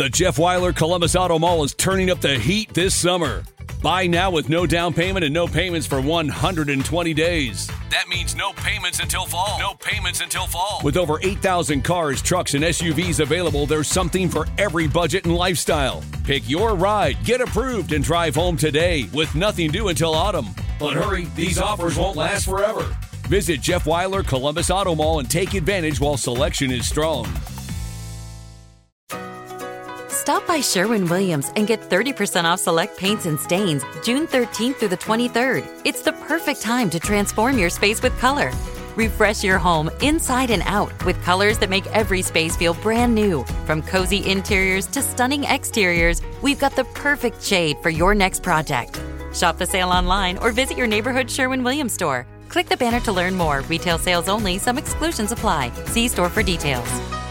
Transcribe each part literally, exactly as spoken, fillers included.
The Jeff Weiler Columbus Auto Mall is turning up the heat this summer. Buy now with no down payment and no payments for one hundred twenty days. That means no payments until fall. No payments until fall. With over eight thousand cars, trucks, and S U Vs available, there's something for every budget and lifestyle. Pick your ride, get approved, and drive home today with nothing due until autumn. But hurry, these offers won't last forever. Visit Jeff Weiler Columbus Auto Mall and take advantage while selection is strong. Stop by Sherwin-Williams and get thirty percent off select paints and stains June thirteenth through the twenty-third. It's the perfect time to transform your space with color. Refresh your home inside and out with colors that make every space feel brand new. From cozy interiors to stunning exteriors, we've got the perfect shade for your next project. Shop the sale online or visit your neighborhood Sherwin-Williams store. Click the banner to learn more. Retail sales only. Some exclusions apply. See store for details.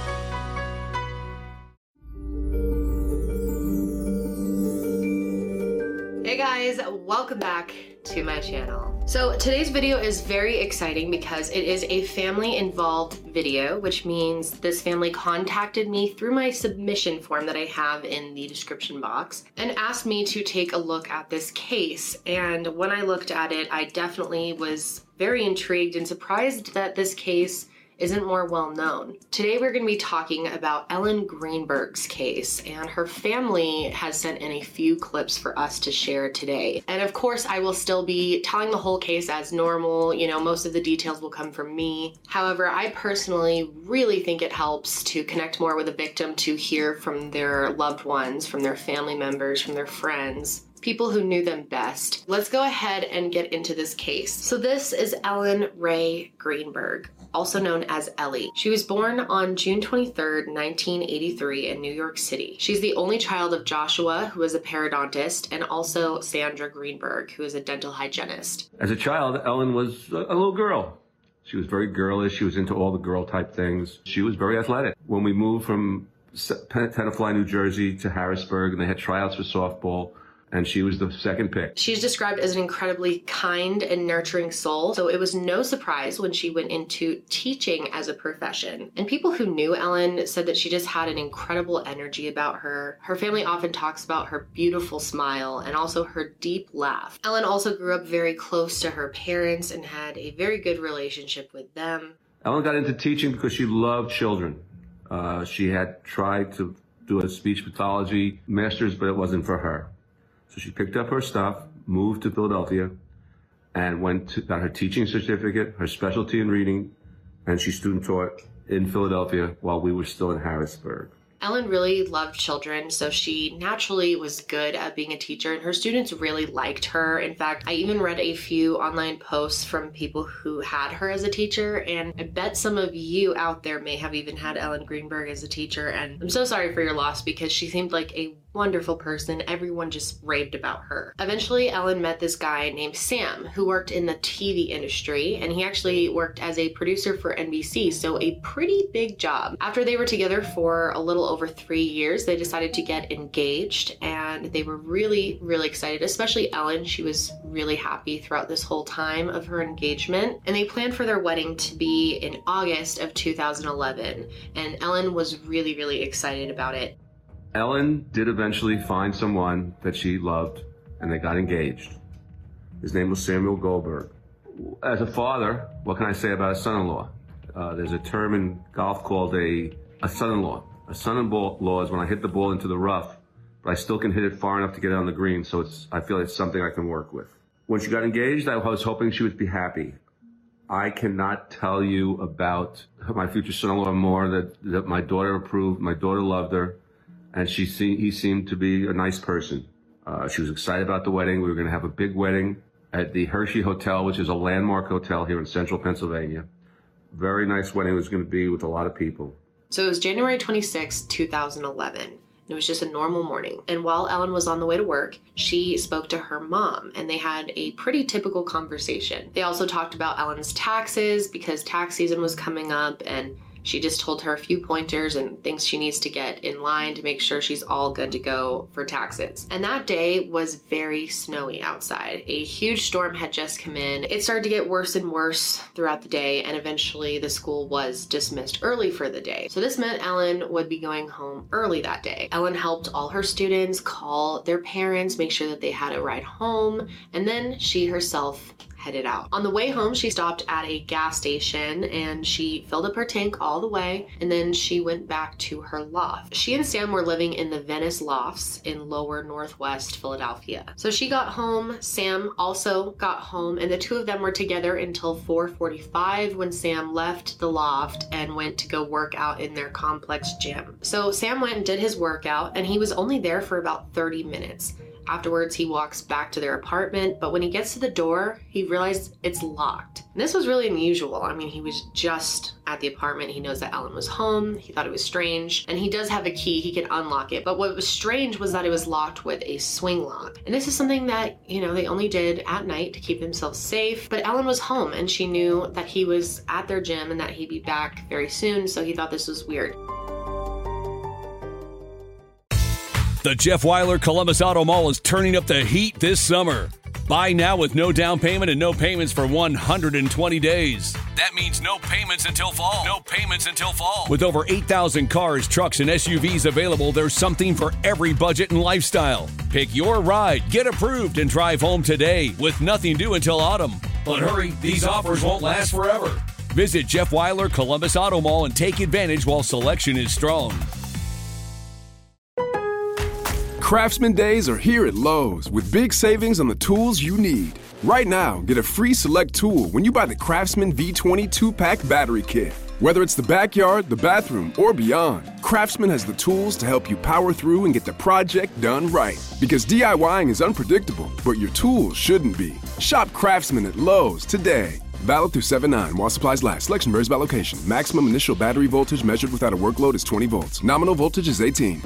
Hey guys, welcome back to my channel. So today's video is very exciting because it is a family involved video, which means this family contacted me through my submission form that I have in the description box and asked me to take a look at this case. And when I looked at it, I definitely was very intrigued and surprised that this case isn't more well known. Today we're going to be talking about Ellen Greenberg's case, and her family has sent in a few clips for us to share today. And of course I will still be telling the whole case as normal, you know, most of the details will come from me. However, I personally really think it helps to connect more with a victim to hear from their loved ones, from their family members, from their friends, people who knew them best. Let's go ahead and get into this case. So this is Ellen Rae Greenberg, also known as Ellie. She was born on June twenty-third, nineteen eighty-three in New York City. She's the only child of Joshua, who is a periodontist, and also Sandra Greenberg, who is a dental hygienist. As a child, Ellen was a, a little girl. She was very girlish. She was into all the girl type things. She was very athletic. When we moved from Tenafly, New Jersey to Harrisburg, and they had tryouts for softball, and she was the second pick. She's described as an incredibly kind and nurturing soul, so it was no surprise when she went into teaching as a profession. And people who knew Ellen said that she just had an incredible energy about her. Her family often talks about her beautiful smile and also her deep laugh. Ellen also grew up very close to her parents and had a very good relationship with them. Ellen got into teaching because she loved children. Uh, she had tried to do a speech pathology master's, but it wasn't for her. So she picked up her stuff, moved to Philadelphia, and went to, got her teaching certificate, her specialty in reading, and she student taught in Philadelphia while we were still in Harrisburg. Ellen really loved children, so she naturally was good at being a teacher, and her students really liked her. In fact, I even read a few online posts from people who had her as a teacher, and I bet some of you out there may have even had Ellen Greenberg as a teacher, and I'm so sorry for your loss because she seemed like a wonderful person. Everyone just raved about her. Eventually, Ellen met this guy named Sam who worked in the T V industry, and he actually worked as a producer for N B C, so a pretty big job. After they were together for a little over three years, they decided to get engaged, and they were really, really excited, especially Ellen. She was really happy throughout this whole time of her engagement, and they planned for their wedding to be in August of two thousand eleven, and Ellen was really, really excited about it. Ellen did eventually find someone that she loved, and they got engaged. His name was Samuel Goldberg. As a father, what can I say about a son-in-law? Uh, there's a term in golf called a, a son-in-law. A son-in-law is when I hit the ball into the rough, but I still can hit it far enough to get it on the green, so it's, I feel it's something I can work with. When she got engaged, I was hoping she would be happy. I cannot tell you about my future son-in-law more that, that my daughter approved, my daughter loved her. And she se- he seemed to be a nice person. Uh, she was excited about the wedding. We were going to have a big wedding at the Hershey Hotel, which is a landmark hotel here in central Pennsylvania. Very nice wedding. It was going to be with a lot of people. So it was January twenty-sixth, two thousand eleven. It was just a normal morning. And while Ellen was on the way to work, she spoke to her mom, and they had a pretty typical conversation. They also talked about Ellen's taxes because tax season was coming up, and She just told her a few pointers and things she needs to get in line to make sure she's all good to go for taxes. And that day was very snowy outside. A huge storm had just come in. It started to get worse and worse throughout the day, and eventually the school was dismissed early for the day. So this meant Ellen would be going home early that day. Ellen helped all her students call their parents, make sure that they had a ride home, and then she herself headed out. On the way home, she stopped at a gas station and she filled up her tank all the way, and then she went back to her loft. She and Sam were living in the Venice Lofts in lower northwest Philadelphia. So she got home, Sam also got home, and the two of them were together until four forty-five when Sam left the loft and went to go work out in their complex gym. So Sam went and did his workout, and he was only there for about thirty minutes. Afterwards, he walks back to their apartment, but when he gets to the door, he realized it's locked. And this was really unusual. I mean, he was just at the apartment. He knows that Ellen was home. He thought it was strange. And he does have a key. He can unlock it. But what was strange was that it was locked with a swing lock. And this is something that, you know, they only did at night to keep themselves safe. But Ellen was home and she knew that he was at their gym and that he'd be back very soon. So he thought this was weird. The Jeff Weiler Columbus Auto Mall is turning up the heat this summer. Buy now with no down payment and no payments for one hundred twenty days. That means no payments until fall. No payments until fall. With over eight thousand cars, trucks, and S U Vs available, there's something for every budget and lifestyle. Pick your ride, get approved, and drive home today with nothing due until autumn. But hurry, these offers won't last forever. Visit Jeff Weiler Columbus Auto Mall and take advantage while selection is strong. Craftsman Days are here at Lowe's with big savings on the tools you need. Right now, get a free select tool when you buy the Craftsman V twenty two-pack battery kit. Whether it's the backyard, the bathroom, or beyond, Craftsman has the tools to help you power through and get the project done right. Because DIYing is unpredictable, but your tools shouldn't be. Shop Craftsman at Lowe's today. Valid through seven nine while supplies last. Selection varies by location. Maximum initial battery voltage measured without a workload is twenty volts. Nominal voltage is eighteen.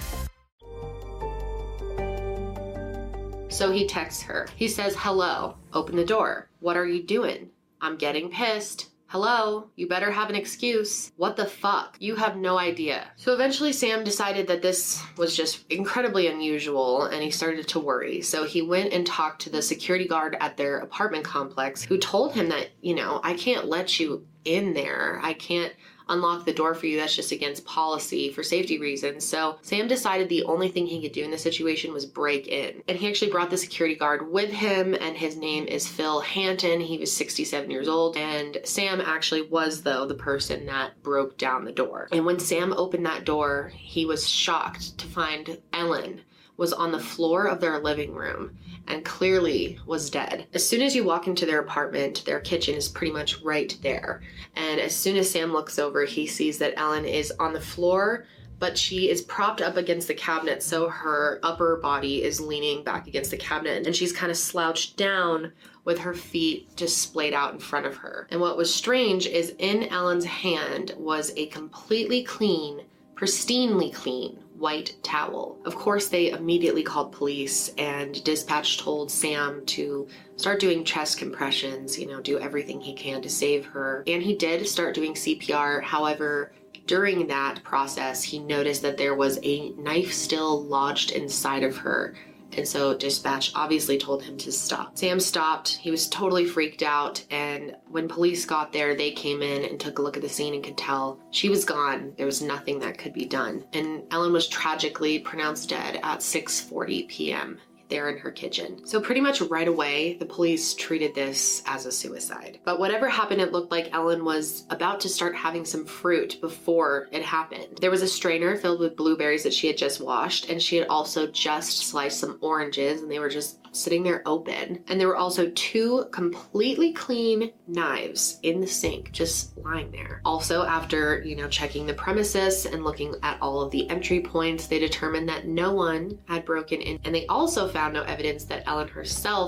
So he texts her. He says, "Hello, open the door. What are you doing? I'm getting pissed. Hello, you better have an excuse. What the fuck? You have no idea." So eventually Sam decided that this was just incredibly unusual and he started to worry. So he went and talked to the security guard at their apartment complex who told him that, you know, I can't let you in there. I can't unlock the door for you. That's just against policy for safety reasons. So Sam decided the only thing he could do in this situation was break in. And he actually brought the security guard with him, and his name is Phil Hanton. He was sixty-seven years old. And Sam actually was, though, the person that broke down the door. And when Sam opened that door, he was shocked to find Ellen was on the floor of their living room and clearly was dead. As soon as you walk into their apartment, their kitchen is pretty much right there. And as soon as Sam looks over, he sees that Ellen is on the floor, but she is propped up against the cabinet, so her upper body is leaning back against the cabinet, and she's kind of slouched down with her feet just splayed out in front of her. And what was strange is in Ellen's hand was a completely clean, pristinely clean white towel. Of course, they immediately called police, and dispatch told Sam to start doing chest compressions, you know, do everything he can to save her. And he did start doing C P R. However, during that process, he noticed that there was a knife still lodged inside of her. And so dispatch obviously told him to stop. Sam stopped. He was totally freaked out. And when police got there, they came in and took a look at the scene and could tell she was gone. There was nothing that could be done. And Ellen was tragically pronounced dead at six forty p.m. there in her kitchen. So pretty much right away, the police treated this as a suicide. But whatever happened, it looked like Ellen was about to start having some fruit before it happened. There was a strainer filled with blueberries that she had just washed, and she had also just sliced some oranges, and they were just sitting there open. And there were also two completely clean knives in the sink, just lying there. Also, after, you know, checking the premises and looking at all of the entry points, they determined that no one had broken in. And they also found no evidence that Ellen herself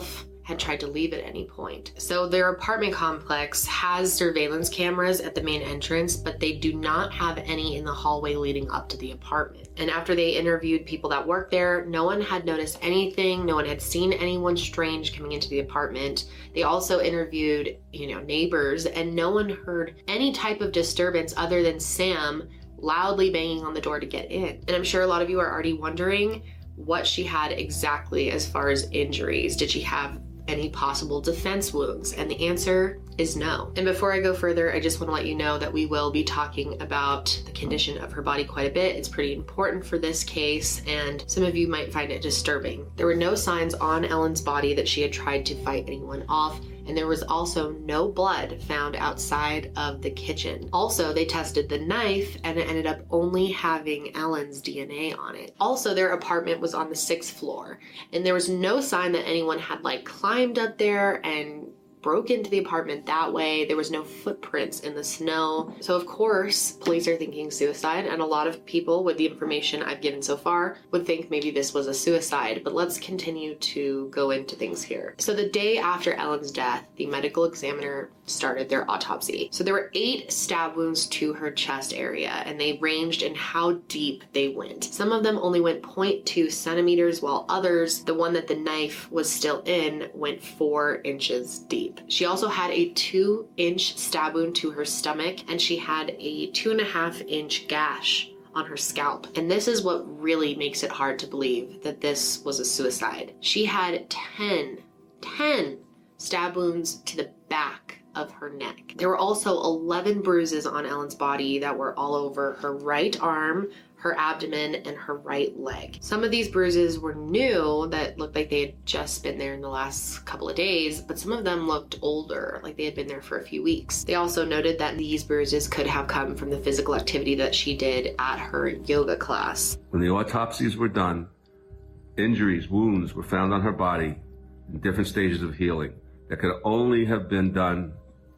had tried to leave at any point. So their apartment complex has surveillance cameras at the main entrance, but they do not have any in the hallway leading up to the apartment. And after they interviewed people that work there, no one had noticed anything. No one had seen anyone strange coming into the apartment. They also interviewed, you know, neighbors, and no one heard any type of disturbance other than Sam loudly banging on the door to get in. And I'm sure a lot of you are already wondering what she had exactly as far as injuries. Did she have any possible defense wounds? And the answer is no. And before I go further, I just want to let you know that we will be talking about the condition of her body quite a bit. It's pretty important for this case, and some of you might find it disturbing. There were no signs on Ellen's body that she had tried to fight anyone off, and there was also no blood found outside of the kitchen. Also, they tested the knife, and it ended up only having Ellen's D N A on it. Also, their apartment was on the sixth floor, and there was no sign that anyone had like climbed up there and broke into the apartment that way. There was no footprints in the snow. So of course, police are thinking suicide, and a lot of people with the information I've given so far would think maybe this was a suicide, but let's continue to go into things here. So the day after Ellen's death, the medical examiner started their autopsy. So there were eight stab wounds to her chest area, and they ranged in how deep they went. Some of them only went zero point two centimeters, while others, the one that the knife was still in, went four inches deep. She also had a two inch stab wound to her stomach, and she had a two and a half inch gash on her scalp. And this is what really makes it hard to believe that this was a suicide. She had ten, ten stab wounds to the back of her neck. There were also eleven bruises on Ellen's body that were all over her right arm, her abdomen, and her right leg. Some of these bruises were new, that looked like they had just been there in the last couple of days, but some of them looked older, like they had been there for a few weeks. They also noted that these bruises could have come from the physical activity that she did at her yoga class. When the autopsies were done, injuries, wounds were found on her body in different stages of healing that could only have been done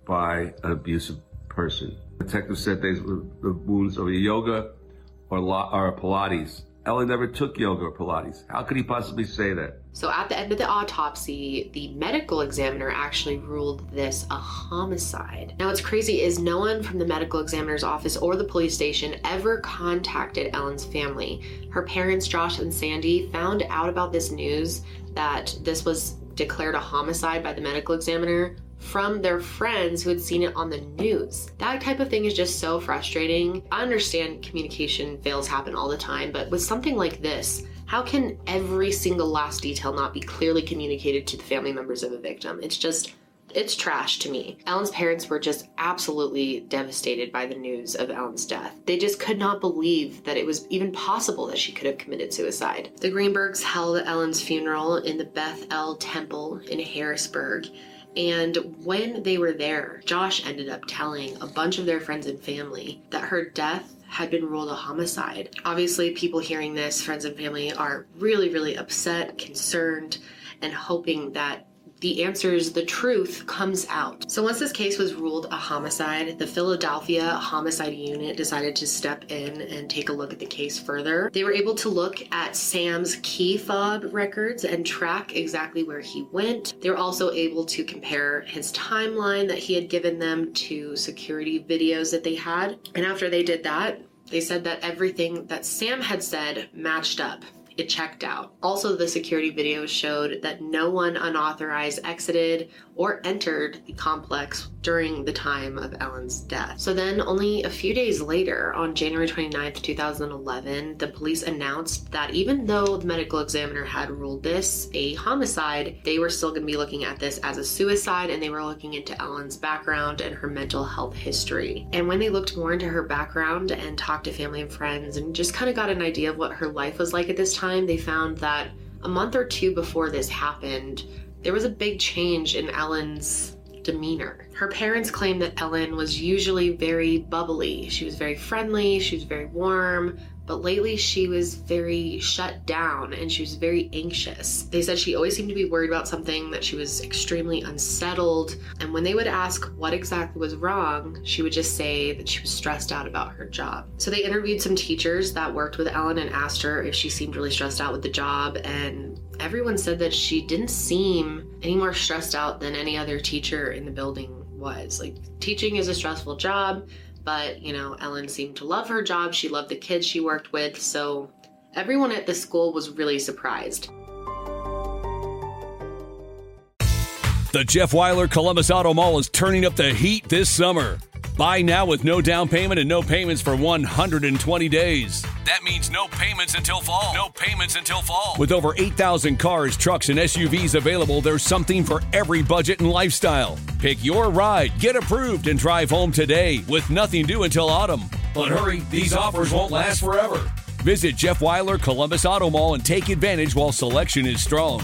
by an abusive person. Detectives said these were the wounds of a yoga or, or Pilates. Ellen never took yoga or Pilates. How could he possibly say that? So at the end of the autopsy, the medical examiner actually ruled this a homicide. Now what's crazy is no one from the medical examiner's office or the police station ever contacted Ellen's family. Her parents, Josh and Sandy, found out about this news that this was declared a homicide by the medical examiner from their friends who had seen it on the news. That type of thing is just so frustrating. I understand communication fails happen all the time, but with something like this, how can every single last detail not be clearly communicated to the family members of a victim? It's just, it's trash to me. Ellen's parents were just absolutely devastated by the news of Ellen's death. They just could not believe that it was even possible that she could have committed suicide. The Greenbergs held Ellen's funeral in the Beth El Temple in Harrisburg. And when they were there, Josh ended up telling a bunch of their friends and family that her death had been ruled a homicide. Obviously, people hearing this, friends and family, are really, really upset, concerned, and hoping that the answers, the truth comes out. So once this case was ruled a homicide, the Philadelphia Homicide Unit decided to step in and take a look at the case further. They were able to look at Sam's key fob records and track exactly where he went. They were also able to compare his timeline that he had given them to security videos that they had. And after they did that, they said that everything that Sam had said matched up. It checked out. Also, the security videos showed that no one unauthorized exited or entered the complex during the time of Ellen's death. So then only a few days later, on January twenty-ninth, two thousand eleven, the police announced that even though the medical examiner had ruled this a homicide, they were still going to be looking at this as a suicide, and they were looking into Ellen's background and her mental health history. And when they looked more into her background and talked to family and friends and just kind of got an idea of what her life was like at this time, they found that a month or two before this happened, there was a big change in Ellen's demeanor. Her parents claimed that Ellen was usually very bubbly. She was very friendly, she was very warm, but lately she was very shut down and she was very anxious. They said she always seemed to be worried about something, that she was extremely unsettled, and when they would ask what exactly was wrong, she would just say that she was stressed out about her job. So they interviewed some teachers that worked with Ellen and asked her if she seemed really stressed out with the job, and everyone said that she didn't seem any more stressed out than any other teacher in the building was. Like, teaching is a stressful job, but, you know, Ellen seemed to love her job. She loved the kids she worked with, so everyone at the school was really surprised. The Jeff Wyler Columbus Auto Mall is turning up the heat this summer. Buy now with no down payment and no payments for one hundred twenty days. That means no payments until fall. No payments until fall. With over eight thousand cars, trucks, and S U Vs available, there's something for every budget and lifestyle. Pick your ride, get approved, and drive home today with nothing due until autumn. But hurry, these offers won't last forever. Visit Jeff Wyler Columbus Auto Mall and take advantage while selection is strong.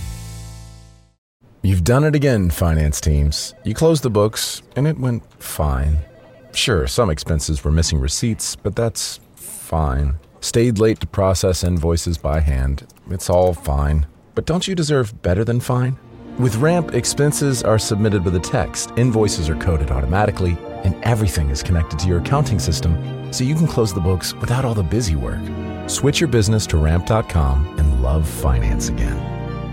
You've done it again, finance teams. You closed the books, and it went fine. Sure, some expenses were missing receipts, but that's fine. Stayed late to process invoices by hand. It's all fine. But don't you deserve better than fine? With Ramp, expenses are submitted with a text, invoices are coded automatically, and everything is connected to your accounting system, so you can close the books without all the busy work. Switch your business to ramp dot com and love finance again.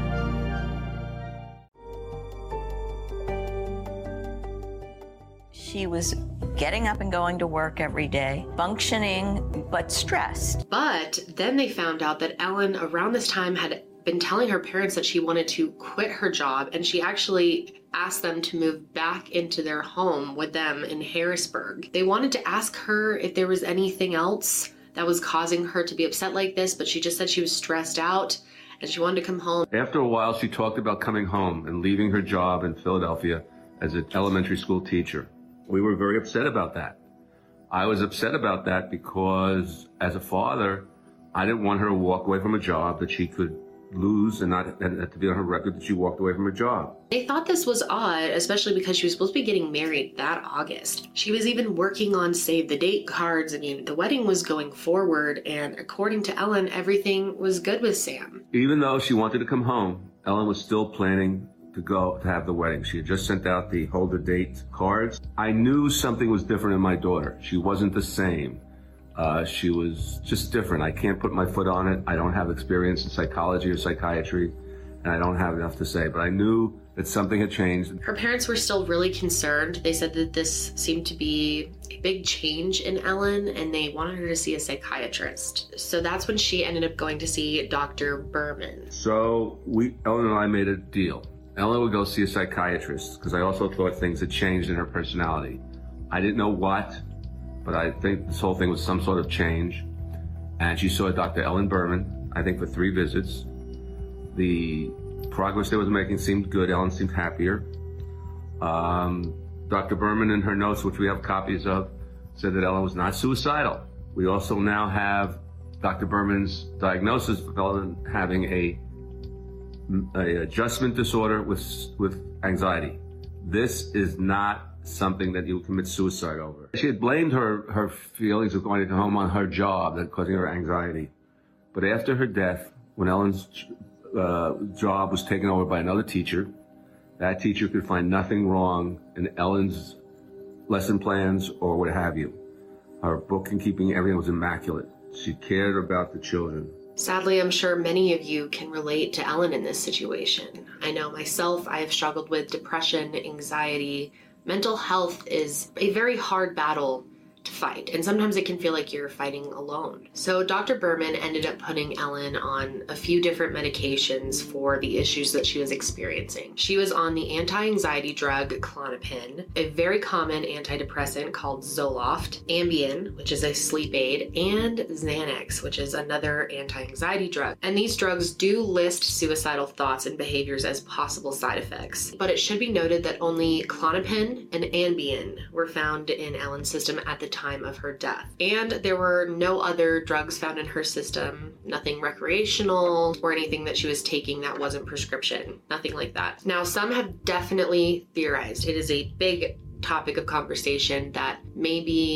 She was getting up and going to work every day, functioning, but stressed. But then they found out that Ellen, around this time, had been telling her parents that she wanted to quit her job, and she actually asked them to move back into their home with them in Harrisburg. They wanted to ask her if there was anything else that was causing her to be upset like this, but she just said she was stressed out and she wanted to come home. After a while, she talked about coming home and leaving her job in Philadelphia as an elementary school teacher. We were very upset about that. I was upset about that because as a father, I didn't want her to walk away from a job that she could lose and not and to be on her record that she walked away from her job. They thought this was odd, especially because she was supposed to be getting married that August. She was even working on save the date cards. I mean, the wedding was going forward, and according to Ellen, everything was good with Sam. Even though she wanted to come home, Ellen was still planning to go to have the wedding. She had just sent out the hold the date cards. I knew something was different in my daughter. She wasn't the same. Uh, she was just different. I can't put my foot on it. I don't have experience in psychology or psychiatry, and I don't have enough to say, but I knew that something had changed. Her parents were still really concerned. They said that this seemed to be a big change in Ellen, and they wanted her to see a psychiatrist. So that's when she ended up going to see Doctor Berman. So we, Ellen and I made a deal. Ellen would go see a psychiatrist because I also thought things had changed in her personality. I didn't know what, but I think this whole thing was some sort of change. And she saw Doctor Ellen Berman, I think for three visits. The progress they was making seemed good. Ellen seemed happier. Um, Doctor Berman in her notes, which we have copies of, said that Ellen was not suicidal. We also now have Doctor Berman's diagnosis of Ellen having a a adjustment disorder with with anxiety. This is not something that you commit suicide over. She had blamed her, her feelings of going to come home on her job that causing her anxiety. But after her death, when Ellen's uh, job was taken over by another teacher, that teacher could find nothing wrong in Ellen's lesson plans or what have you. Her bookkeeping, everything was immaculate. She cared about the children. Sadly, I'm sure many of you can relate to Ellen in this situation. I know myself, I have struggled with depression, anxiety. Mental health is a very hard battle to fight, and sometimes it can feel like you're fighting alone. So Doctor Berman ended up putting Ellen on a few different medications for the issues that she was experiencing. She was on the anti-anxiety drug Klonopin, a very common antidepressant called Zoloft, Ambien, which is a sleep aid, and Xanax, which is another anti-anxiety drug. And these drugs do list suicidal thoughts and behaviors as possible side effects. But it should be noted that only Klonopin and Ambien were found in Ellen's system at the time of her death. And there were no other drugs found in her system, nothing recreational or anything that she was taking that wasn't prescription, nothing like that. Now, some have definitely theorized it is a big topic of conversation that maybe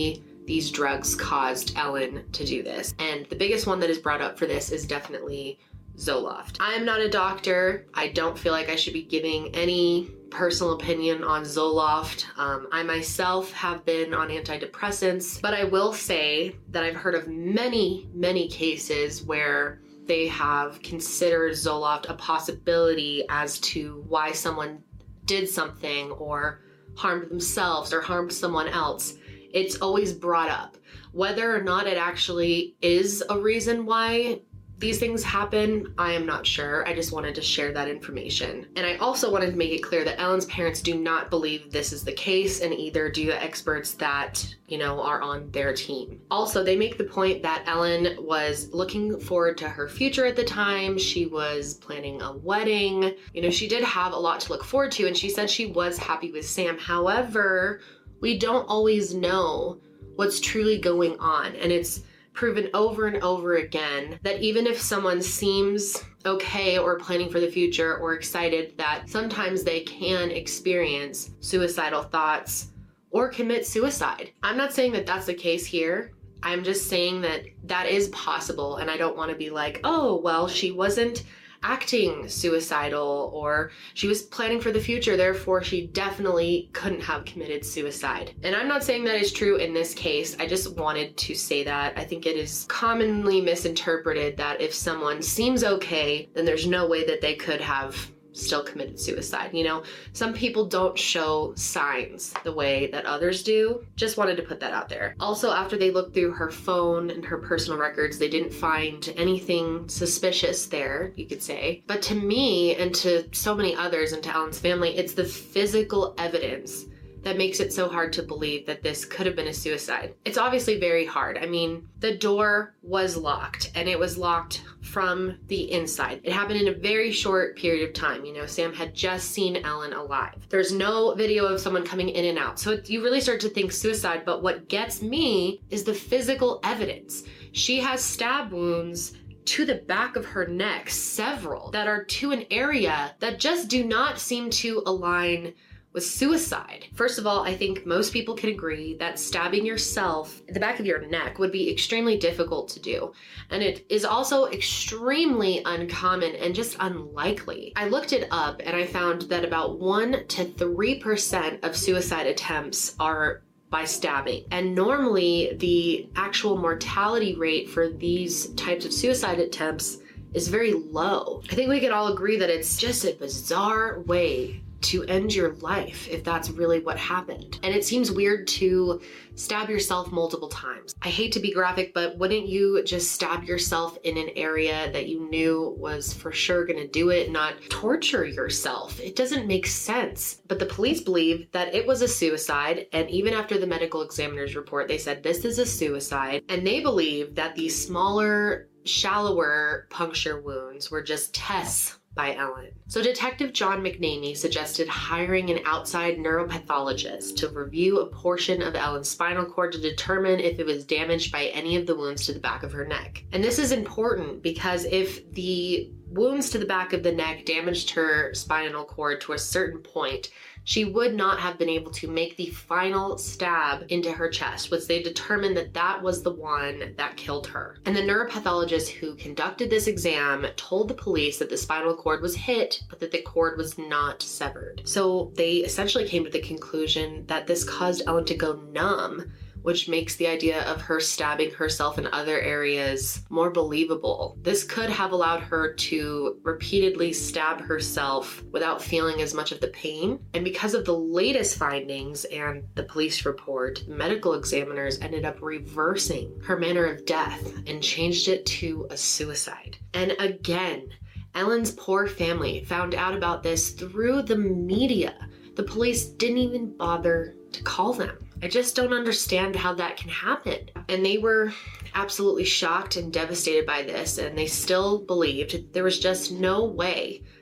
these drugs caused Ellen to do this. And the biggest one that is brought up for this is definitely Zoloft. I am not a doctor. I don't feel like I should be giving any personal opinion on Zoloft. Um, I myself have been on antidepressants, but I will say that I've heard of many, many cases where they have considered Zoloft a possibility as to why someone did something or harmed themselves or harmed someone else. It's always brought up. Whether or not it actually is a reason why these things happen, I am not sure. I just wanted to share that information. And I also wanted to make it clear that Ellen's parents do not believe this is the case, and either do the experts that, you know, are on their team. Also, they make the point that Ellen was looking forward to her future at the time. She was planning a wedding. You know, she did have a lot to look forward to, and she said she was happy with Sam. However, we don't always know what's truly going on, and it's proven over and over again that even if someone seems okay or planning for the future or excited, that sometimes they can experience suicidal thoughts or commit suicide. I'm not saying that that's the case here. I'm just saying that that is possible, and I don't want to be like, oh, well, she wasn't acting suicidal or she was planning for the future, therefore she definitely couldn't have committed suicide. And I'm not saying that is true in this case. I just wanted to say that. I think it is commonly misinterpreted that if someone seems okay, then there's no way that they could have still committed suicide. You know, some people don't show signs the way that others do. Just wanted to put that out there. Also, after they looked through her phone and her personal records, they didn't find anything suspicious there, you could say. But to me, and to so many others and to Ellen's family, it's the physical evidence that makes it so hard to believe that this could have been a suicide. It's obviously very hard. I mean, the door was locked, and it was locked from the inside. It happened in a very short period of time. You know, Sam had just seen Ellen alive. There's no video of someone coming in and out. So you really start to think suicide, but what gets me is the physical evidence. She has stab wounds to the back of her neck, several, that are to an area that just do not seem to align with suicide. First of all, I think most people can agree that stabbing yourself in the back of your neck would be extremely difficult to do. And it is also extremely uncommon and just unlikely. I looked it up and I found that about one to three percent of suicide attempts are by stabbing. And normally the actual mortality rate for these types of suicide attempts is very low. I think we can all agree that it's just a bizarre way to end your life if that's really what happened. And it seems weird to stab yourself multiple times. I hate to be graphic, but wouldn't you just stab yourself in an area that you knew was for sure gonna do it, not torture yourself? It doesn't make sense. But the police believe that it was a suicide, and even after the medical examiner's report, they said this is a suicide, and they believe that the smaller, shallower puncture wounds were just tests by Ellen. So Detective John McNamee suggested hiring an outside neuropathologist to review a portion of Ellen's spinal cord to determine if it was damaged by any of the wounds to the back of her neck. And this is important because if the wounds to the back of the neck damaged her spinal cord to a certain point, she would not have been able to make the final stab into her chest, which they determined that that was the one that killed her. And the neuropathologist who conducted this exam told the police that the spinal cord was hit, but that the cord was not severed. So they essentially came to the conclusion that this caused Ellen to go numb, which makes the idea of her stabbing herself in other areas more believable. This could have allowed her to repeatedly stab herself without feeling as much of the pain. And because of the latest findings and the police report, medical examiners ended up reversing her manner of death and changed it to a suicide. And again, Ellen's poor family found out about this through the media. The police didn't even bother to call them. I just don't understand how that can happen. And they were absolutely shocked and devastated by this, and they still believed there was just no way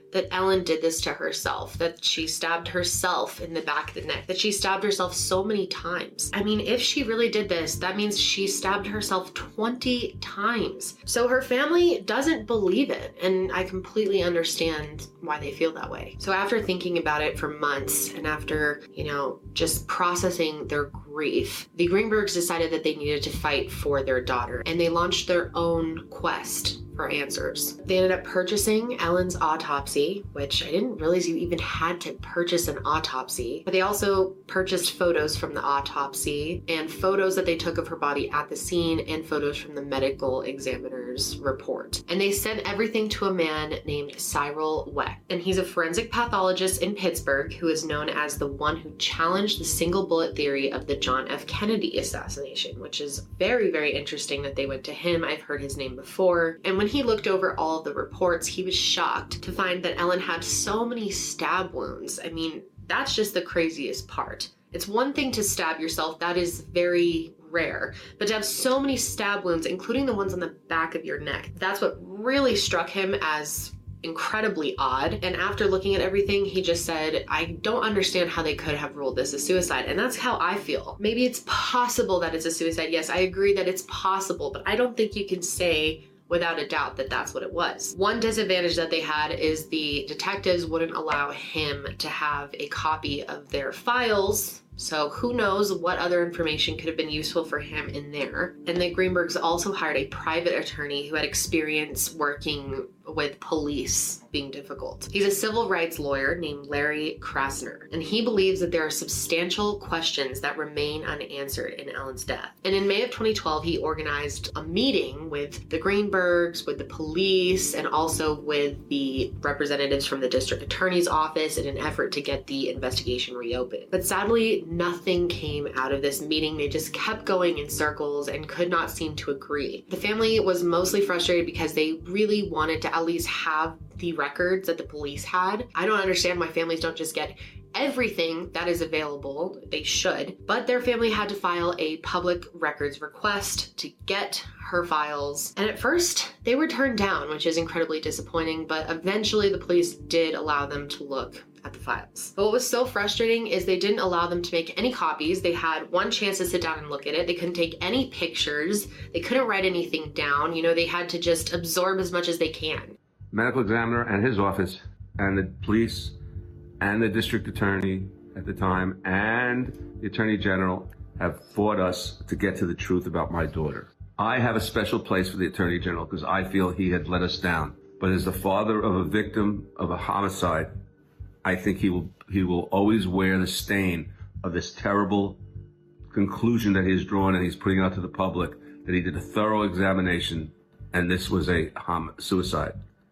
that Ellen did this to herself, that she stabbed herself in the back of the neck, that she stabbed herself so many times. I mean, if she really did this, that means she stabbed herself twenty times. So her family doesn't believe it, and I completely understand why they feel that way. So after thinking about it for months, and after, you know, just processing their grief, the Greenbergs decided that they needed to fight for their daughter, and they launched their own quest for answers. They ended up purchasing Ellen's autopsy, which I didn't realize you even had to purchase an autopsy, but they also purchased photos from the autopsy and photos that they took of her body at the scene and photos from the medical examiner's report. And they sent everything to a man named Cyril Wecht, and he's a forensic pathologist in Pittsburgh who is known as the one who challenged the single bullet theory of the John F. Kennedy assassination, which is very, very interesting that they went to him. I've heard his name before. And when he looked over all of the reports, he was shocked to find that Ellen had so many stab wounds. I mean, that's just the craziest part. It's one thing to stab yourself, that is very rare, but to have so many stab wounds, including the ones on the back of your neck, that's what really struck him as incredibly odd. And after looking at everything, he just said, I don't understand how they could have ruled this a suicide. And that's how I feel. Maybe it's possible that it's a suicide. Yes, I agree that it's possible, but I don't think you can say without a doubt that that's what it was. One disadvantage that they had is the detectives wouldn't allow him to have a copy of their files. So who knows what other information could have been useful for him in there. And the Greenbergs also hired a private attorney who had experience working with police being difficult. He's a civil rights lawyer named Larry Krasner, and he believes that there are substantial questions that remain unanswered in Ellen's death. And in May of twenty twelve, he organized a meeting with the Greenbergs, with the police, and also with the representatives from the district attorney's office in an effort to get the investigation reopened. But sadly, nothing came out of this meeting. They just kept going in circles and could not seem to agree. The family was mostly frustrated because they really wanted to at least have the records that the police had. I don't understand why families don't just get everything that is available. They should, but their family had to file a public records request to get her files. And at first they were turned down, which is incredibly disappointing, but eventually the police did allow them to look at the files. But what was so frustrating is they didn't allow them to make any copies. They had one chance to sit down and look at it. They couldn't take any pictures. They couldn't write anything down. You know, they had to just absorb as much as they can. Medical examiner and his office and the police and the district attorney at the time and the attorney general have fought us to get to the truth about my daughter. I have a special place for the attorney general because I feel he had let us down. But as the father of a victim of a homicide, I think he will he will always wear the stain of this terrible conclusion that he has drawn and he's putting out to the public that he did a thorough examination and this was a hom- suicide.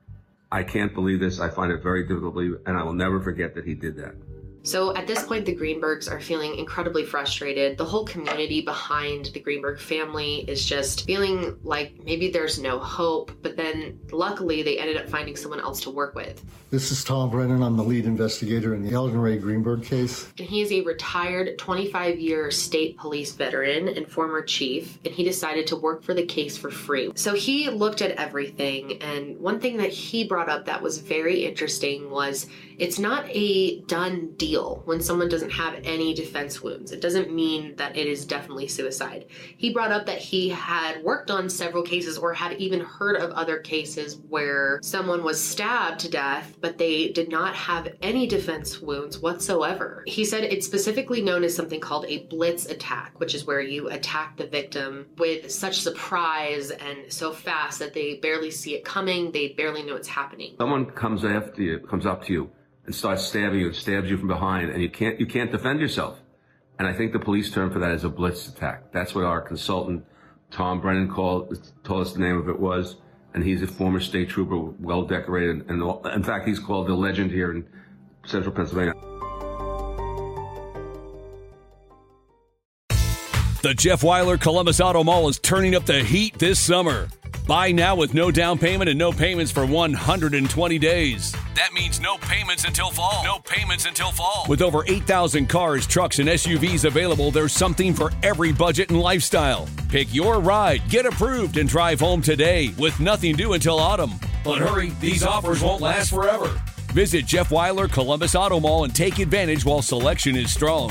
I can't believe this. I find it very difficult to believe, and I will never forget that he did that. So at this point, the Greenbergs are feeling incredibly frustrated. The whole community behind the Greenberg family is just feeling like maybe there's no hope, but then luckily they ended up finding someone else to work with. This is Tom Brennan. I'm the lead investigator in the Ellen Ray Greenberg case. And he is a retired twenty-five year state police veteran and former chief, and he decided to work for the case for free. So he looked at everything, and one thing that he brought up that was very interesting was it's not a done deal when someone doesn't have any defense wounds. It doesn't mean that it is definitely suicide. He brought up that he had worked on several cases or had even heard of other cases where someone was stabbed to death, but they did not have any defense wounds whatsoever. He said it's specifically known as something called a blitz attack, which is where you attack the victim with such surprise and so fast that they barely see it coming, they barely know it's happening. Someone comes after you, comes up to you, and starts stabbing you and stabs you from behind, and you can't you can't defend yourself. And I think the police term for that is a blitz attack. That's what our consultant, Tom Brennan, called told us the name of it was. And he's a former state trooper, well decorated, and in fact, he's called the legend here in central Pennsylvania. The Jeff Wyler Columbus Auto Mall is turning up the heat this summer. Buy now with no down payment and no payments for one hundred twenty days. That means no payments until fall. No payments until fall. With over eight thousand cars, trucks, and S U Vs available, there's something for every budget and lifestyle. Pick your ride, get approved, and drive home today with nothing due until autumn. But hurry, these offers won't last forever. Visit Jeff Weiler Columbus Auto Mall and take advantage while selection is strong.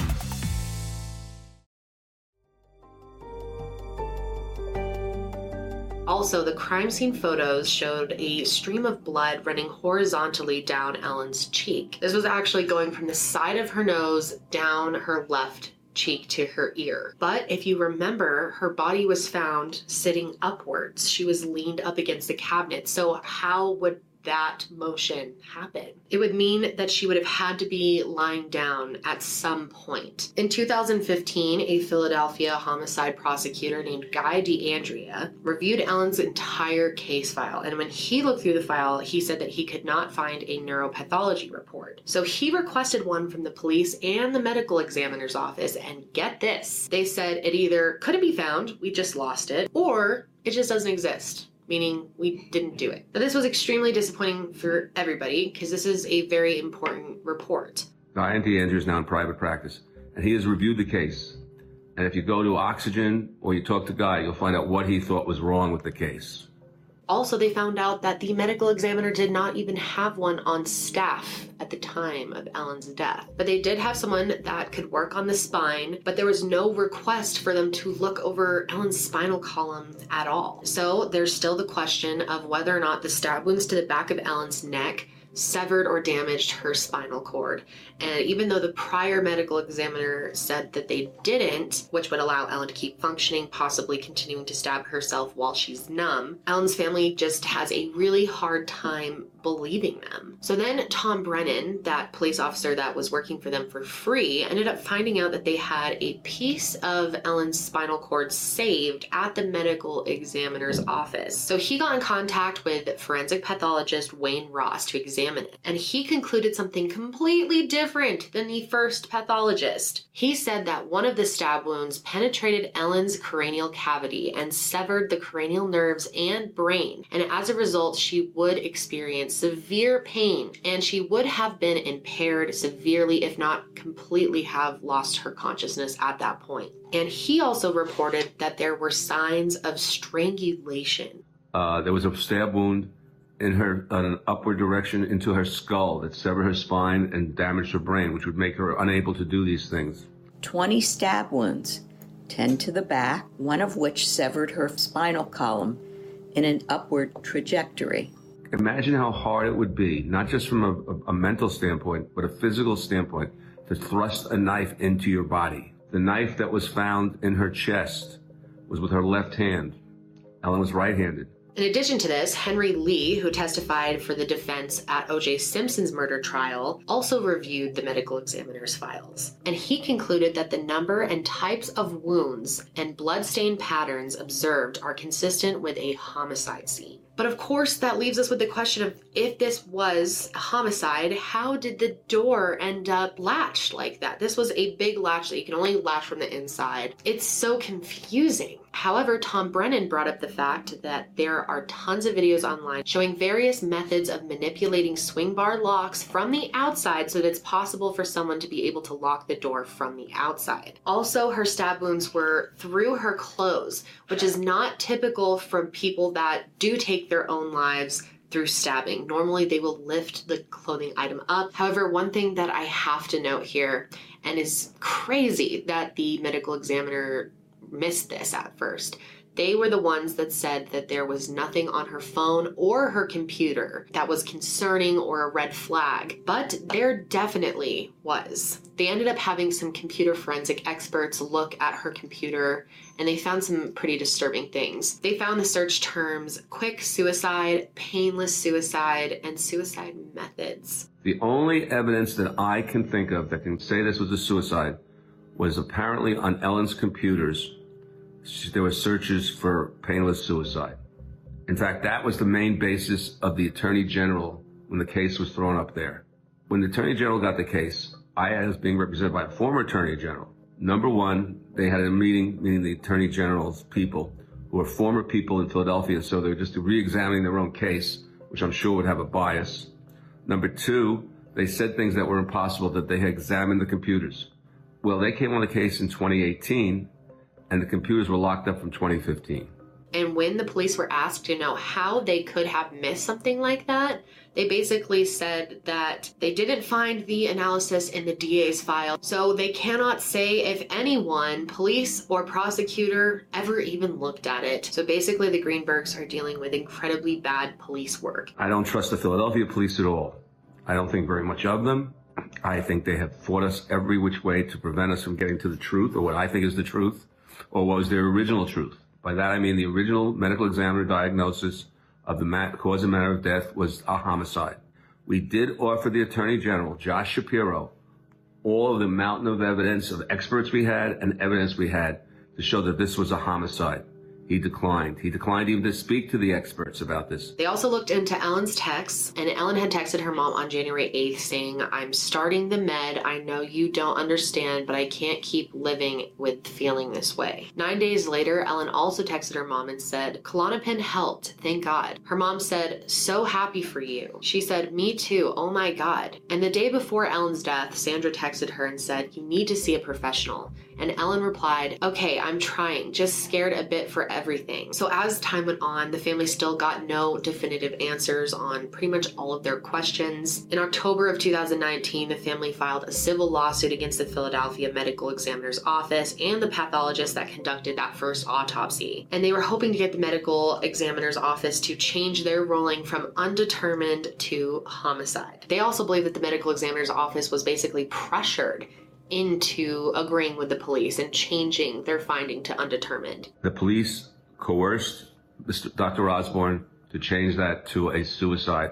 Also, the crime scene photos showed a stream of blood running horizontally down Ellen's cheek. This was actually going from the side of her nose down her left cheek to her ear. But if you remember, her body was found sitting upwards. She was leaned up against the cabinet. So how would that motion happen? It would mean that she would have had to be lying down at some point. In two thousand fifteen, a Philadelphia homicide prosecutor named Guy DeAndrea reviewed Ellen's entire case file, and when he looked through the file, he said that he could not find a neuropathology report. So he requested one from the police and the medical examiner's office, and get this, they said it either couldn't be found, we just lost it, or it just doesn't exist, meaning we didn't do it. Now, this was extremely disappointing for everybody because this is a very important report. Guy DeAndrea is now in private practice, and he has reviewed the case. And if you go to Oxygen or you talk to Guy, you'll find out what he thought was wrong with the case. Also, they found out that the medical examiner did not even have one on staff at the time of Ellen's death. But they did have someone that could work on the spine, but there was no request for them to look over Ellen's spinal column at all. So there's still the question of whether or not the stab wounds to the back of Ellen's neck severed or damaged her spinal cord. And even though the prior medical examiner said that they didn't, which would allow Ellen to keep functioning, possibly continuing to stab herself while she's numb, Ellen's family just has a really hard time believing them. So then Tom Brennan, that police officer that was working for them for free, ended up finding out that they had a piece of Ellen's spinal cord saved at the medical examiner's office. So he got in contact with forensic pathologist Wayne Ross to examine it, and he concluded something completely different than the first pathologist. He said that one of the stab wounds penetrated Ellen's cranial cavity and severed the cranial nerves and brain, and as a result, she would experience severe pain, and she would have been impaired severely, if not completely have lost her consciousness at that point. And he also reported that there were signs of strangulation. Uh, there was a stab wound in her, uh, an upward direction into her skull that severed her spine and damaged her brain, which would make her unable to do these things. twenty stab wounds, ten to the back, one of which severed her spinal column in an upward trajectory. Imagine how hard it would be, not just from a, a, a mental standpoint, but a physical standpoint, to thrust a knife into your body. The knife that was found in her chest was with her left hand. Ellen was right-handed. In addition to this, Henry Lee, who testified for the defense at O J Simpson's murder trial, also reviewed the medical examiner's files. And he concluded that the number and types of wounds and bloodstain patterns observed are consistent with a homicide scene. But of course, that leaves us with the question of, if this was a homicide, how did the door end up latched like that? This was a big latch that you can only latch from the inside. It's so confusing. However, Tom Brennan brought up the fact that there are tons of videos online showing various methods of manipulating swing bar locks from the outside so that it's possible for someone to be able to lock the door from the outside. Also, her stab wounds were through her clothes, which is not typical from people that do take their own lives through stabbing. Normally, they will lift the clothing item up. However, one thing that I have to note here, and is crazy that the medical examiner missed this at first, they were the ones that said that there was nothing on her phone or her computer that was concerning or a red flag, but there definitely was. They ended up having some computer forensic experts look at her computer, and they found some pretty disturbing things. They found the search terms quick suicide, painless suicide, and suicide methods. The only evidence that I can think of that can say this was a suicide was apparently on Ellen's computers. There were searches for painless suicide. In fact, that was the main basis of the Attorney General when the case was thrown up there. When the Attorney General got the case, I was being represented by a former Attorney General. Number one, they had a meeting, meeting the Attorney General's people, who were former people in Philadelphia, so they were just re-examining their own case, which I'm sure would have a bias. Number two, they said things that were impossible, that they had examined the computers. Well, they came on the case in twenty eighteen, and the computers were locked up from twenty fifteen. And when the police were asked, you know, how they could have missed something like that, they basically said that they didn't find the analysis in the D A's file, so they cannot say if anyone, police or prosecutor, ever even looked at it. So basically the Greenbergs are dealing with incredibly bad police work. I don't trust the Philadelphia police at all. I don't think very much of them. I think they have fought us every which way to prevent us from getting to the truth, or what I think is the truth, or what was their original truth. By that I mean the original medical examiner diagnosis of the ma- cause and manner of death was a homicide. We did offer the Attorney General, Josh Shapiro, all of the mountain of evidence of experts we had and evidence we had to show that this was a homicide. He declined. He declined even to speak to the experts about this. They also looked into Ellen's texts, and Ellen had texted her mom on January eighth saying, I'm starting the med. I know you don't understand, but I can't keep living with feeling this way. Nine days later, Ellen also texted her mom and said, Klonopin helped, thank God. Her mom said, so happy for you. She said, me too, oh my God. And the day before Ellen's death, Sandra texted her and said, you need to see a professional. And Ellen replied, okay, I'm trying, just scared a bit for everything. So as time went on, the family still got no definitive answers on pretty much all of their questions. In October of two thousand nineteen, the family filed a civil lawsuit against the Philadelphia Medical Examiner's Office and the pathologist that conducted that first autopsy. And they were hoping to get the Medical Examiner's Office to change their ruling from undetermined to homicide. They also believe that the Medical Examiner's Office was basically pressured into agreeing with the police and changing their finding to undetermined. The police coerced Doctor Osborne to change that to a suicide.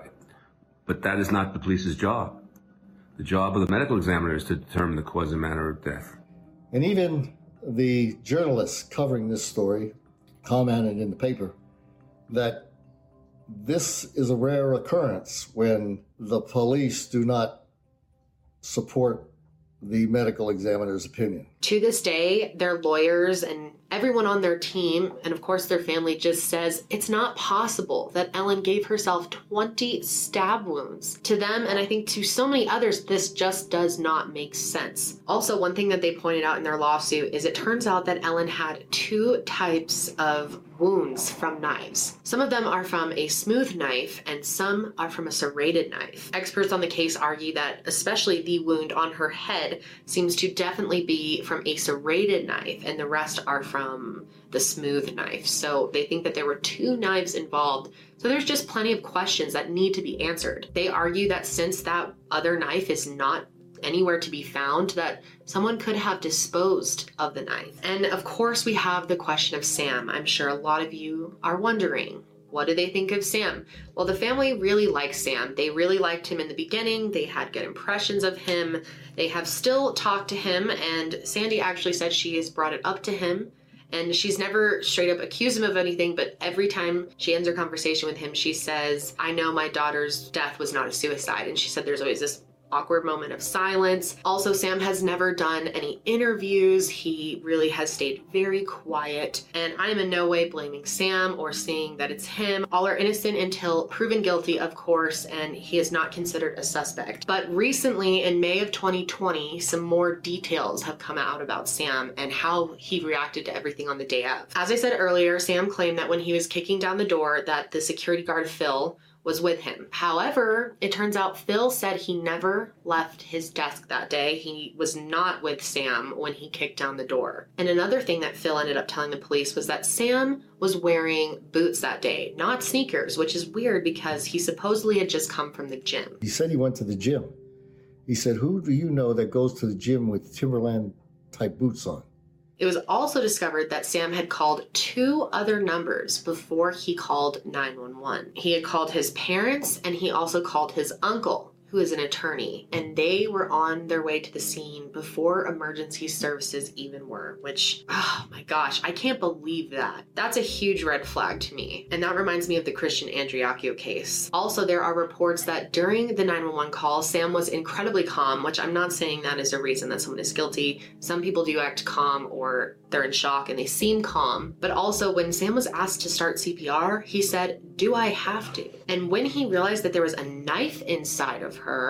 But that is not the police's job. The job of the medical examiner is to determine the cause and manner of death. And even the journalists covering this story commented in the paper that this is a rare occurrence when the police do not support the medical examiner's opinion. To this day, their lawyers and everyone on their team, and of course their family, just says it's not possible that Ellen gave herself twenty stab wounds. To them, and I think to so many others, this just does not make sense. Also, one thing that they pointed out in their lawsuit is it turns out that Ellen had two types of wounds from knives. Some of them are from a smooth knife and some are from a serrated knife. Experts on the case argue that especially the wound on her head seems to definitely be from a serrated knife and the rest are from the smooth knife. So they think that there were two knives involved. So there's just plenty of questions that need to be answered. They argue that since that other knife is not anywhere to be found, that someone could have disposed of the knife. And of course we have the question of Sam. I'm sure a lot of you are wondering, what do they think of Sam? Well, the family really likes Sam. They really liked him in the beginning. They had good impressions of him. They have still talked to him, and Sandy actually said she has brought it up to him. And she's never straight up accused him of anything, but every time she ends her conversation with him, she says, I know my daughter's death was not a suicide. And she said there's always this awkward moment of silence. Also, Sam has never done any interviews. He really has stayed very quiet. And I'm in no way blaming Sam or saying that it's him. All are innocent until proven guilty, of course, and he is not considered a suspect. But recently, in May of twenty twenty, some more details have come out about Sam and how he reacted to everything on the day of. As I said earlier, Sam claimed that when he was kicking down the door that the security guard, Phil, was with him. However, it turns out Phil said he never left his desk that day. He was not with Sam when he kicked down the door. And another thing that Phil ended up telling the police was that Sam was wearing boots that day, not sneakers, which is weird because he supposedly had just come from the gym. He said he went to the gym. He said, who do you know that goes to the gym with Timberland type boots on? It was also discovered that Sam had called two other numbers before he called nine one one. He had called his parents and he also called his uncle, who is an attorney, and they were on their way to the scene before emergency services even were, which, oh my gosh, I can't believe that. That's a huge red flag to me. And that reminds me of the Christian Andriacchio case. Also, there are reports that during the nine one one call, Sam was incredibly calm, which I'm not saying that is a reason that someone is guilty. Some people do act calm or they're in shock and they seem calm. But also when Sam was asked to start C P R, he said, do I have to? And when he realized that there was a knife inside of her,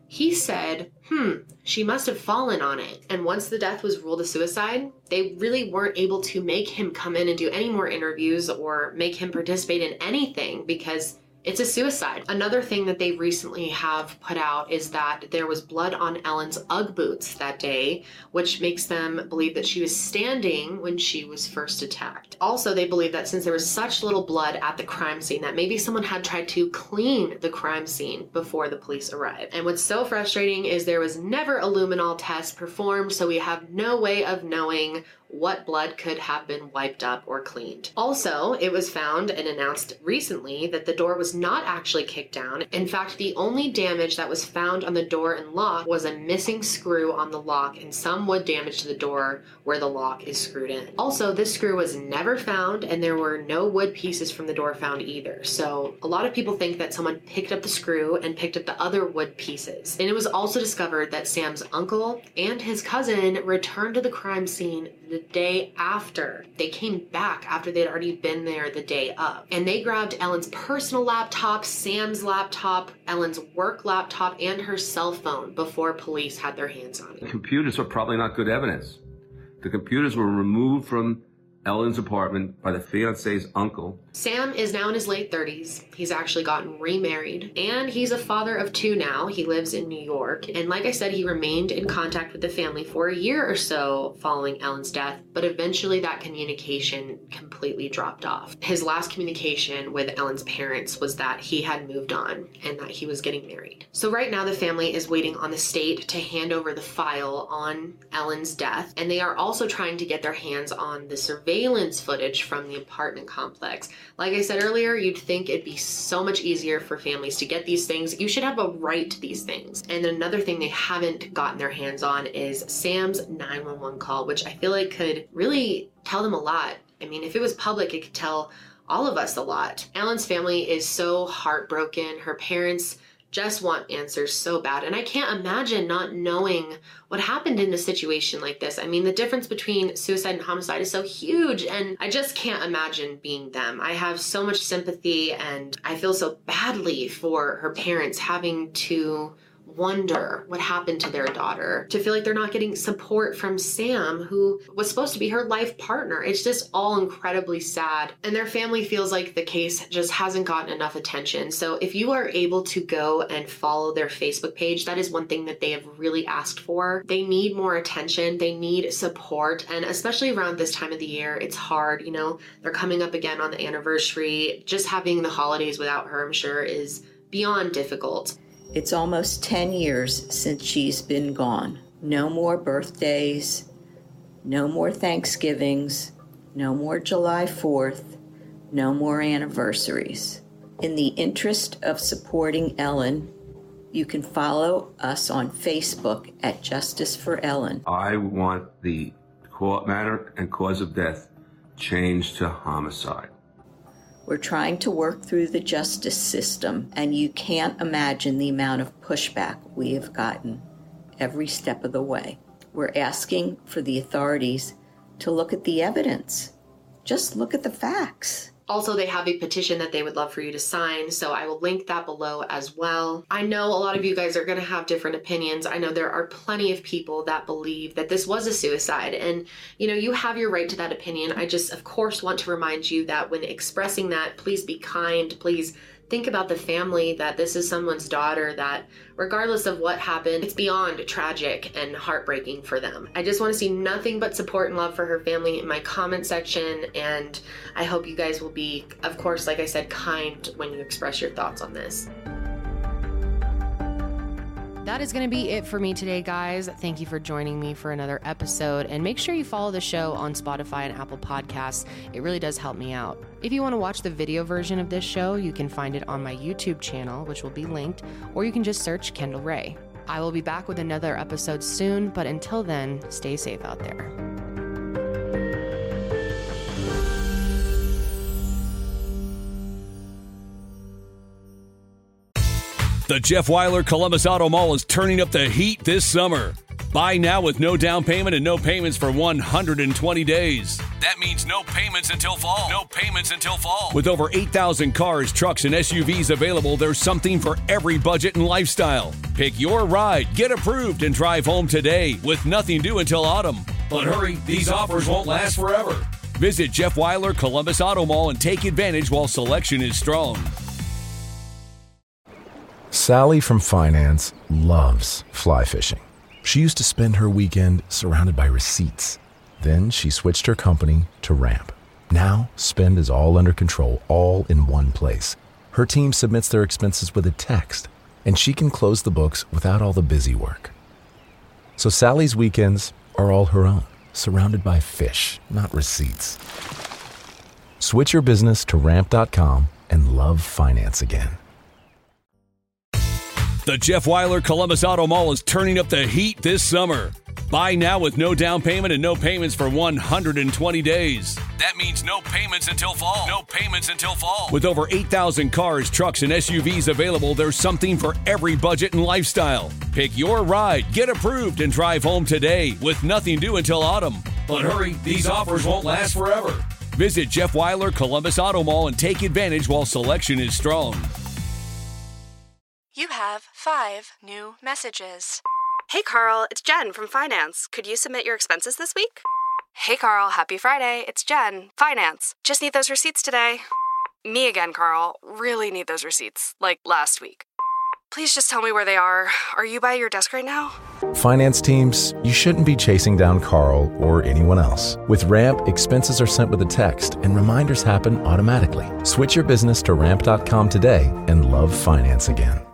He said, hmm, she must have fallen on it. And once the death was ruled a suicide, they really weren't able to make him come in and do any more interviews or make him participate in anything because it's a suicide. Another thing that they recently have put out is that there was blood on Ellen's Ugg boots that day, which makes them believe that she was standing when she was first attacked. Also, they believe that since there was such little blood at the crime scene, that maybe someone had tried to clean the crime scene before the police arrived. And what's so frustrating is there was never a luminol test performed, so we have no way of knowing what blood could have been wiped up or cleaned. Also, it was found and announced recently that the door was not actually kicked down. In fact, the only damage that was found on the door and lock was a missing screw on the lock and some wood damage to the door where the lock is screwed in. Also, this screw was never found and there were no wood pieces from the door found either. So a lot of people think that someone picked up the screw and picked up the other wood pieces. And it was also discovered that Sam's uncle and his cousin returned to the crime scene the day after. They came back after they'd already been there the day of. And they grabbed Ellen's personal laptop, Sam's laptop, Ellen's work laptop, and her cell phone before police had their hands on it. Computers are probably not good evidence. The computers were removed from Ellen's apartment by the fiance's uncle. Sam is now in his late thirties. He's actually gotten remarried, and he's a father of two now. He lives in New York, and like I said, he remained in contact with the family for a year or so following Ellen's death, but eventually that communication completely dropped off. His last communication with Ellen's parents was that he had moved on and that he was getting married. So right now the family is waiting on the state to hand over the file on Ellen's death, and they are also trying to get their hands on the surveillance footage from the apartment complex. Like I said earlier, you'd think it'd be so much easier for families to get these things. You should have a right to these things. And another thing they haven't gotten their hands on is Sam's nine one one call, which I feel like could really tell them a lot. I mean, if it was public, it could tell all of us a lot. Ellen's family is so heartbroken. Her parents just want answers so bad. And I can't imagine not knowing what happened in a situation like this. I mean, the difference between suicide and homicide is so huge, and I just can't imagine being them. I have so much sympathy, and I feel so badly for her parents having to wonder what happened to their daughter, to feel like they're not getting support from Sam, who was supposed to be her life partner. It's just all incredibly sad. And their family feels like the case just hasn't gotten enough attention. So if you are able to go and follow their Facebook page, that is one thing that they have really asked for. They need more attention. They need support. And especially around this time of the year, it's hard. You know, they're coming up again on the anniversary. Just having the holidays without her, I'm sure, is beyond difficult. It's almost ten years since she's been gone. No more birthdays, no more Thanksgivings, no more July fourth, no more anniversaries. In the interest of supporting Ellen, you can follow us on Facebook at Justice for Ellen. I want the court matter and cause of death changed to homicide. We're trying to work through the justice system, and you can't imagine the amount of pushback we have gotten every step of the way. We're asking for the authorities to look at the evidence. Just look at the facts. Also, they have a petition that they would love for you to sign, so I will link that below as well. I know a lot of you guys are going to have different opinions. I know there are plenty of people that believe that this was a suicide, and you know, you have your right to that opinion. I just, of course, want to remind you that when expressing that, please be kind, please think about the family, that this is someone's daughter, that regardless of what happened, it's beyond tragic and heartbreaking for them. I just want to see nothing but support and love for her family in my comment section, and I hope you guys will be, of course, like I said, kind when you express your thoughts on this. That is going to be it for me today, guys. Thank you for joining me for another episode, and make sure you follow the show on Spotify and Apple Podcasts. It really does help me out. If you want to watch the video version of this show, you can find it on my YouTube channel, which will be linked, or you can just search Kendall Ray. I will be back with another episode soon, but until then, stay safe out there. The Jeff Wyler Columbus Auto Mall is turning up the heat this summer. Buy now with no down payment and no payments for one hundred twenty days. That means no payments until fall. No payments until fall. With over eight thousand cars, trucks, and S U Vs available, there's something for every budget and lifestyle. Pick your ride, get approved, and drive home today with nothing due until autumn. But hurry, these offers won't last forever. Visit Jeff Weiler Columbus Auto Mall and take advantage while selection is strong. Sally from finance loves fly fishing. She used to spend her weekend surrounded by receipts. Then she switched her company to Ramp. Now, spend is all under control, all in one place. Her team submits their expenses with a text, and she can close the books without all the busy work. So Sally's weekends are all her own, surrounded by fish, not receipts. Switch your business to ramp dot com and love finance again. The Jeff Weiler Columbus Auto Mall is turning up the heat this summer. Buy now with no down payment and no payments for one hundred twenty days. That means no payments until fall. No payments until fall. With over eight thousand cars, trucks, and S U Vs available, there's something for every budget and lifestyle. Pick your ride, get approved, and drive home today with nothing due until autumn. But hurry, these offers won't last forever. Visit Jeff Weiler Columbus Auto Mall and take advantage while selection is strong. You have five new messages. Hey Carl, it's Jen from Finance. Could you submit your expenses this week? Hey Carl, happy Friday. It's Jen, Finance. Just need those receipts today. Me again, Carl. Really need those receipts, like last week. Please just tell me where they are. Are you by your desk right now? Finance teams, you shouldn't be chasing down Carl or anyone else. With Ramp, expenses are sent with a text and reminders happen automatically. Switch your business to ramp dot com today and love finance again.